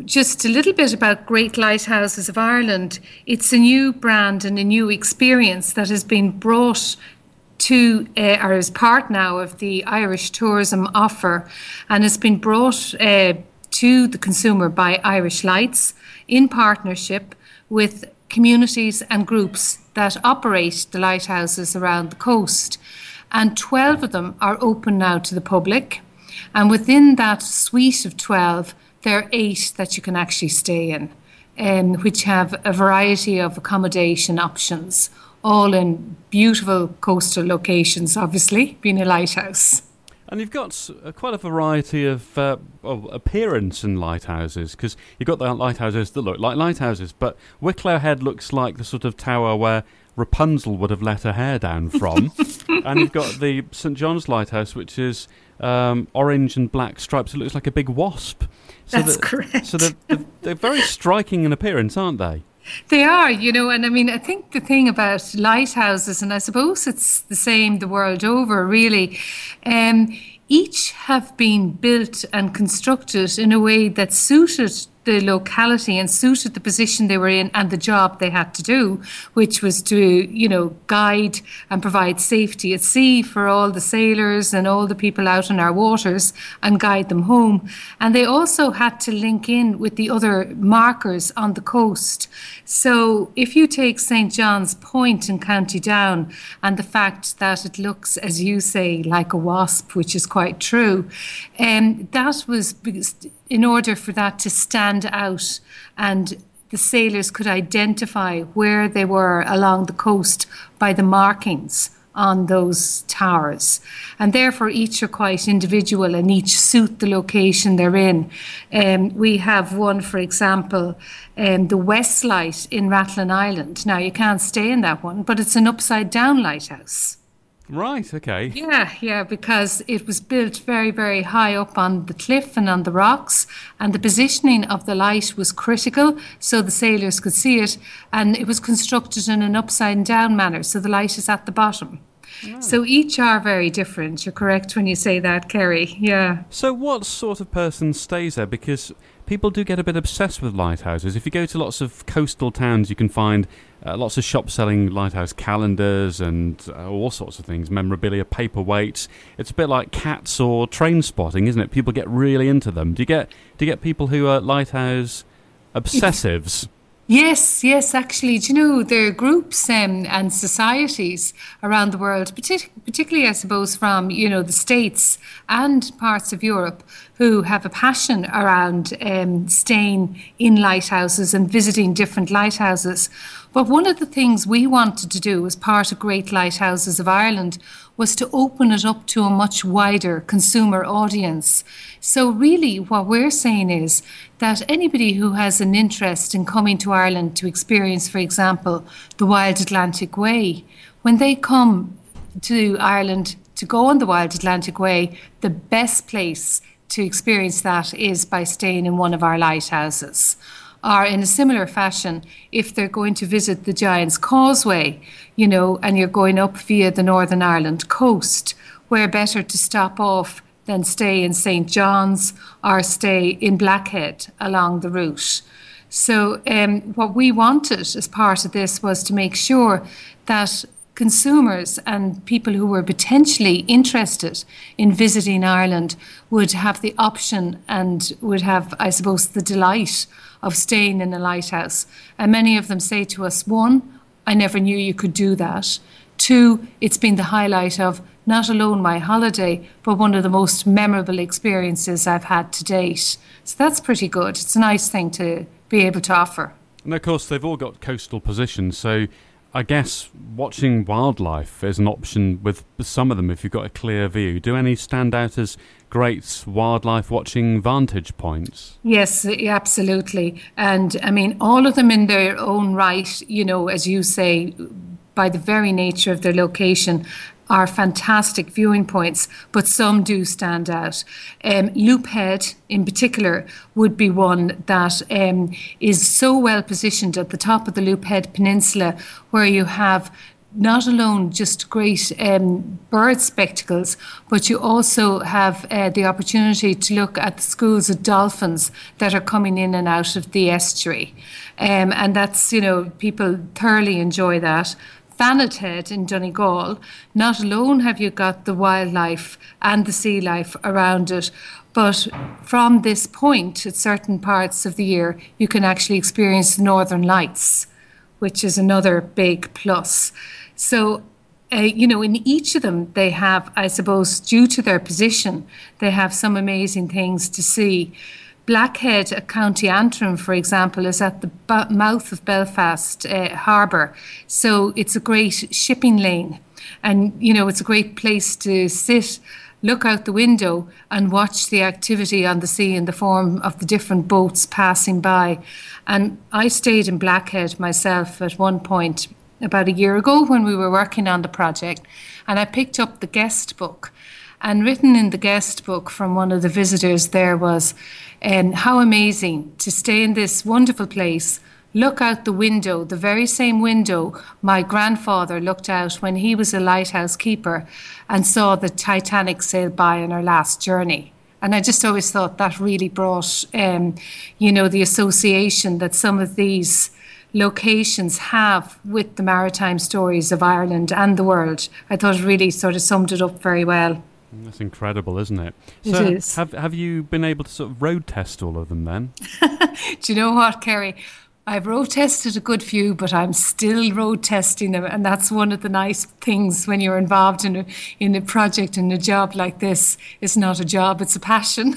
just a little bit about Great Lighthouses of Ireland. It's a new brand and a new experience that has been brought to, or is part now of the Irish tourism offer, and has been brought to the consumer by Irish Lights in partnership with communities and groups that operate the lighthouses around the coast. And 12 of them are open now to the public. And within that suite of 12, there are 8 that you can actually stay in, which have a variety of accommodation options, all in beautiful coastal locations, obviously, being a lighthouse. And you've got quite a variety of appearance in lighthouses, because you've got the lighthouses that look like lighthouses, but Wicklow Head looks like the sort of tower where Rapunzel would have let her hair down from. And you've got the St John's Lighthouse, which is orange and black stripes. It looks like a big wasp. That's correct. So they're very striking in appearance, aren't they? They are, and I mean, I think the thing about lighthouses, and I suppose it's the same the world over, really, each have been built and constructed in a way that suited the locality and suited the position they were in and the job they had to do, which was to, guide and provide safety at sea for all the sailors and all the people out in our waters and guide them home. And they also had to link in with the other markers on the coast. So if you take St John's Point in County Down and the fact that it looks, as you say, like a wasp, which is quite true, that was in order for that to stand out and the sailors could identify where they were along the coast by the markings on those towers. And therefore each are quite individual and each suit the location they're in. We have one, for example, the West Light in Rathlin Island. Now you can't stay in that one, but it's an upside down lighthouse. Right, okay. Yeah, because it was built very, very high up on the cliff and on the rocks, and the positioning of the light was critical so the sailors could see it, and it was constructed in an upside down manner, so the light is at the bottom. Oh. So each are very different. You're correct when you say that, Kerry. Yeah. So what sort of person stays there? Because people do get a bit obsessed with lighthouses. If you go to lots of coastal towns, you can find lots of shops selling lighthouse calendars and all sorts of things, memorabilia, paperweights. It's a bit like cats or train spotting, isn't it? People get really into them. Do you get people who are lighthouse obsessives? Yes, actually. Do you know, there are groups and societies around the world, particularly, I suppose, from, the States and parts of Europe, who have a passion around staying in lighthouses and visiting different lighthouses. But one of the things we wanted to do as part of Great Lighthouses of Ireland was to open it up to a much wider consumer audience. So really what we're saying is that anybody who has an interest in coming to Ireland to experience, for example, the Wild Atlantic Way, when they come to Ireland to go on the Wild Atlantic Way, the best place to experience that is by staying in one of our lighthouses. Or in a similar fashion, if they're going to visit the Giant's Causeway, and you're going up via the Northern Ireland coast, where better to stop off than stay in St John's or stay in Blackhead along the route. So what we wanted as part of this was to make sure that consumers and people who were potentially interested in visiting Ireland would have the option and would have, I suppose, the delight of staying in a lighthouse. And many of them say to us, 1, I never knew you could do that. 2, it's been the highlight of not alone my holiday, but one of the most memorable experiences I've had to date. So that's pretty good. It's a nice thing to be able to offer. And of course, they've all got coastal positions, so I guess watching wildlife is an option with some of them if you've got a clear view. Do any stand out as great wildlife watching vantage points? Yes, absolutely. And I mean, all of them in their own right, as you say, by the very nature of their location, are fantastic viewing points, but some do stand out. Loop Head, in particular, would be one that is so well positioned at the top of the Loop Head Peninsula, where you have not alone just great bird spectacles, but you also have the opportunity to look at the schools of dolphins that are coming in and out of the estuary. And that's, people thoroughly enjoy that. Thanet Head in Donegal, not alone have you got the wildlife and the sea life around it, but from this point at certain parts of the year, you can actually experience the Northern Lights, which is another big plus. So, in each of them, they have, I suppose, due to their position, they have some amazing things to see. Blackhead at County Antrim, for example, is at the mouth of Belfast Harbour. So it's a great shipping lane. And, it's a great place to sit, look out the window and watch the activity on the sea in the form of the different boats passing by. And I stayed in Blackhead myself at one point about a year ago when we were working on the project, and I picked up the guest book. And written in the guest book from one of the visitors there was how amazing to stay in this wonderful place, look out the window, the very same window my grandfather looked out when he was a lighthouse keeper and saw the Titanic sail by on our last journey. And I just always thought that really brought, the association that some of these locations have with the maritime stories of Ireland and the world. I thought it really sort of summed it up very well. That's incredible, isn't it? It So is. have you been able to sort of road test all of them then? Do you know what, Kerry? I've road tested a good few, but I'm still road testing them, and that's one of the nice things when you're involved in a project and a job like this. It's not a job; it's a passion.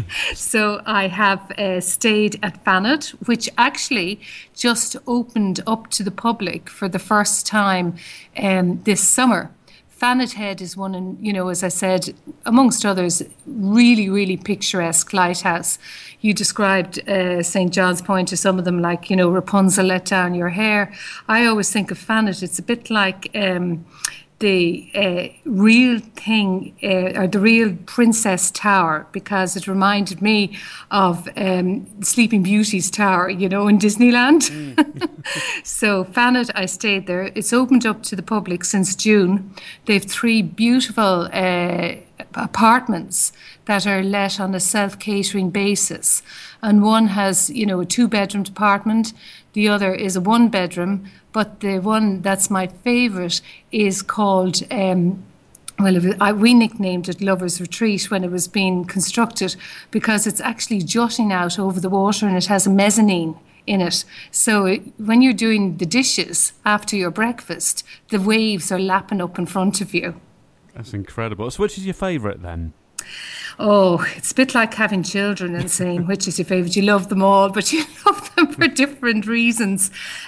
So I have stayed at Thanet, which actually just opened up to the public for the first time this summer. Thanet Head is one, and as I said, amongst others, really, really picturesque lighthouse. You described St. John's Point, or some of them like, Rapunzel let down your hair. I always think of Thanet, it's a bit like the real thing, or the real Princess Tower, because it reminded me of Sleeping Beauty's tower, in Disneyland. So Thanet, I stayed there. It's opened up to the public since June. They have 3 beautiful apartments that are let on a self-catering basis. And one has, a 2-bedroom apartment. The other is a 1-bedroom. But the one that's my favourite is called, we nicknamed it Lover's Retreat when it was being constructed, because it's actually jutting out over the water and it has a mezzanine in it. So when you're doing the dishes after your breakfast, the waves are lapping up in front of you. That's incredible. So which is your favourite then? Oh, it's a bit like having children and saying which is your favourite. You love them all, but you love them for different reasons.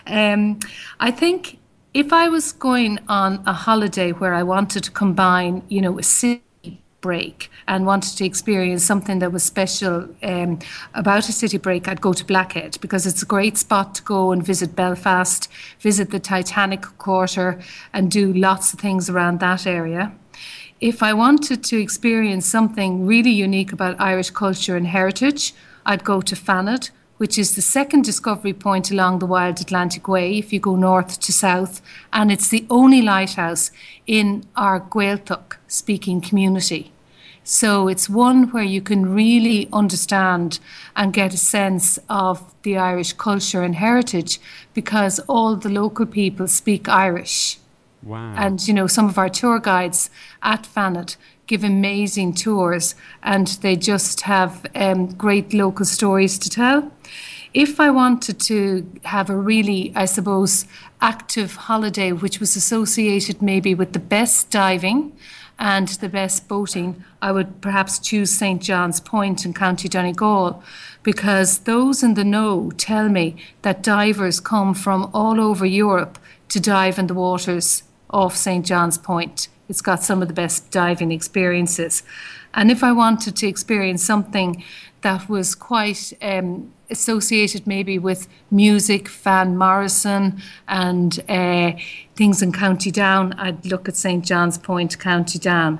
I think if I was going on a holiday where I wanted to combine, a city break and wanted to experience something that was special about a city break, I'd go to Blackhead, because it's a great spot to go and visit Belfast, visit the Titanic Quarter and do lots of things around that area. If I wanted to experience something really unique about Irish culture and heritage, I'd go to Thanet, which is the second discovery point along the Wild Atlantic Way if you go north to south, and it's the only lighthouse in our Gaeltacht speaking community. So it's one where you can really understand and get a sense of the Irish culture and heritage, because all the local people speak Irish. Wow. And, some of our tour guides at Thanet give amazing tours, and they just have great local stories to tell. If I wanted to have a really, I suppose, active holiday, which was associated maybe with the best diving and the best boating, I would perhaps choose St. John's Point in County Donegal, because those in the know tell me that divers come from all over Europe to dive in the waters off St. John's Point. It's got some of the best diving experiences. And if I wanted to experience something that was quite associated maybe with music, Van Morrison and things in County Down, I'd look at St. John's Point, County Down.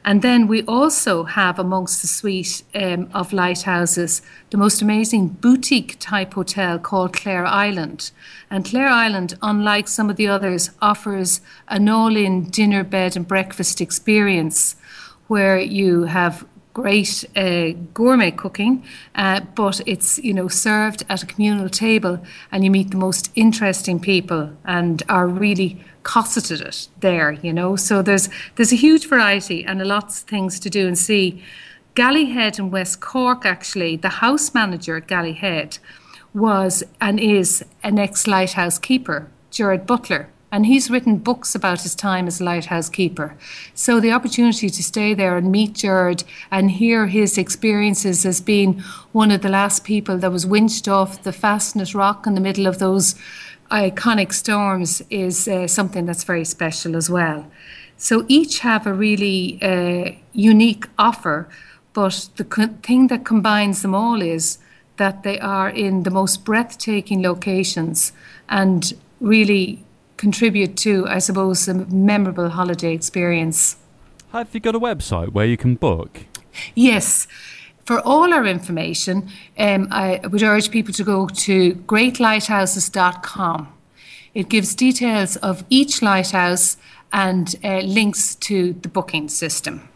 And then we also have amongst the suite of lighthouses the most amazing boutique type hotel called Clare Island. And Clare Island, unlike some of the others, offers an all-in dinner, bed and breakfast experience where you have great gourmet cooking, but it's served at a communal table, and you meet the most interesting people and are really cosseted there. So there's a huge variety and lots of things to do and see. Gallyhead in West Cork, actually, the house manager at Gallyhead was and is an ex-lighthouse keeper, Gerard Butler. And he's written books about his time as a lighthouse keeper. So the opportunity to stay there and meet Gerard and hear his experiences as being one of the last people that was winched off the Fastnet Rock in the middle of those iconic storms is something that's very special as well. So each have a really unique offer, but the thing that combines them all is that they are in the most breathtaking locations and really contribute to, I suppose, a memorable holiday experience. Have you got a website where you can book? Yes. For all our information, I would urge people to go to greatlighthouses.com. It gives details of each lighthouse and links to the booking system.